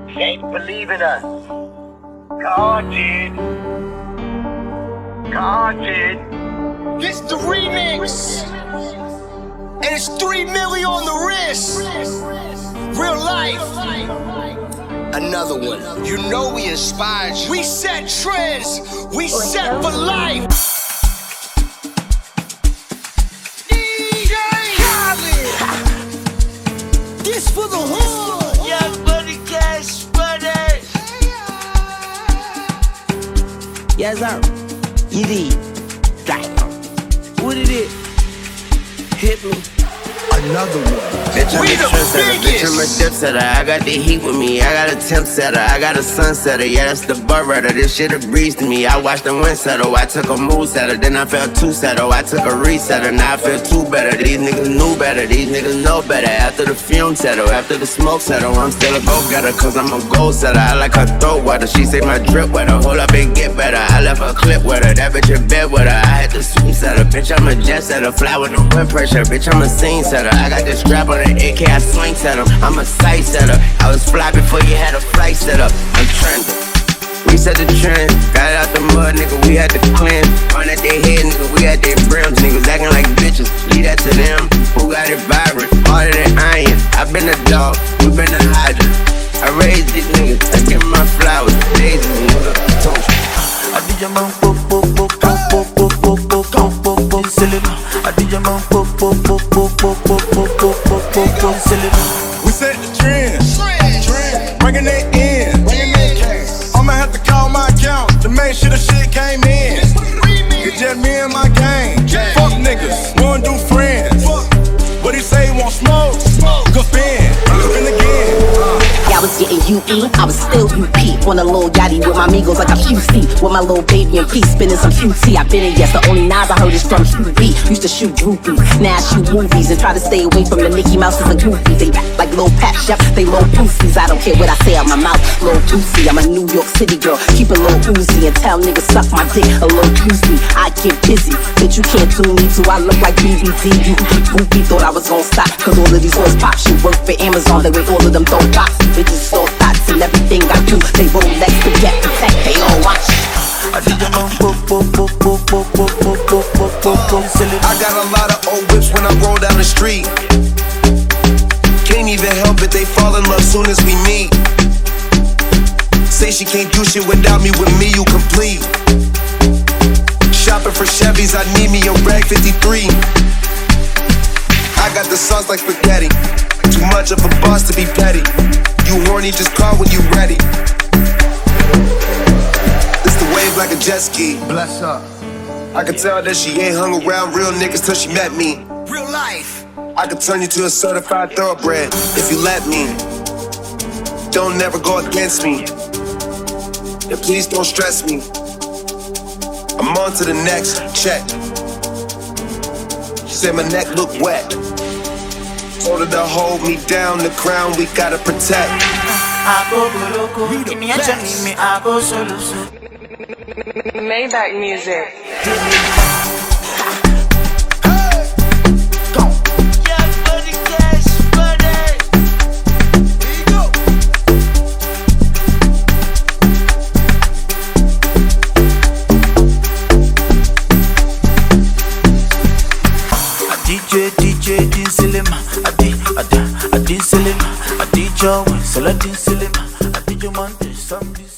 Can't believe in us. God did. God did. This the remix, and it's 3 million on the wrist. Real life. Another one. You know we inspired you. We set trends. We set for life. DJ Khaled. This for the hood. Yeah, buddy, cash, buddy. Yes, sir. You did. What it is? Hit me. Another one. Bitch, I'm We a the trendsetter, bitch, I'm a biggest. dipsetter. I got the heat with me, I got a temp setter, I got a sunsetter, yeah, that's the butt rider. This shit a breeze to me. I watched the wind settle, I took a mood setter, then I felt two settle, I took a resetter, now I feel two better. These niggas knew better, these niggas know better. After the fume settle, after the smoke settle, I'm still a go-getter, cause I'm a goal setter. I like her throat wetter, she say my drip wetter. Hold up and get better, I left her clip with her, that bitch in bed with her. I had to swing setter, bitch, I'm a jet setter, fly with no wind pressure, bitch, I'm a scene setter. I got this strap on the AK, I swing set 'em. I'm a sight setter. I was fly before you had a flight set up. I'm trending. We set the trend. Got it out the mud, nigga. We had to cleanse. Run at their head, nigga. We had their brims. Niggas acting like bitches. Leave that to them. Who got it vibrant? Harder than iron. I been a dog. We been a hydrant. I raised these niggas. I give 'em my flowers. Daisies, nigga. I did your man pop pop pop pop pop pop pop pop pop pop pop silly. I did your man pop pop pop pop pop pop pop pop pop pop silly. We set the trend, bringing it in. I'ma have to call my account to make sure the shit came in. It's just me and my gang. Fuck niggas, wanna do friends. What he say, he want smoke? Go spin again. I was getting UE, I was still UP. On a little yachty with my amigos like a QC. With my little baby and P, spinning some QT. I been in, yes, the only Nas I heard is from QB. Used to shoot groupies, now I shoot movies. And try to stay away from the Mickey Mouses and Goofies. They rap like Lil Pat Chef, they Lil Poofies. I don't care what I say out my mouth, Lil Juicy. I'm a New York City girl, keep a little oozy. And tell niggas suck my dick, a little juicy. I get busy, bitch, you can't do me too. I look like BBT, you keep goofy. Thought I was gon' stop, cause all of these hoes pop. She work for Amazon, they weigh all of them dope box. Bitches so thoughts and everything I do. They Rolex to get protect, they all watch. I did your man pop pop pop pop pop pop pop pop pop pop pop silly. I got a lot of old whips when I roll down the street. Can't even help it, they fall in love soon as we meet. Say she can't do shit without me, with me you complete. Shopping for Chevys, I need me a rag 53. I got the sauce like spaghetti. Too much of a boss to be petty. You horny, just call when you ready. It's the wave like a jet ski. Bless up. I can tell that she ain't hung around real niggas till she met me. Real life. I could turn you to a certified thoroughbred if you let me. Don't never go against me. And please don't stress me. I'm on to the next check. She said my neck look wet. Told her to hold me down, the crown we gotta protect. Maybach music. DJ Dinsilima, I did Silima, I did your one, so I did Silima, I did your man, some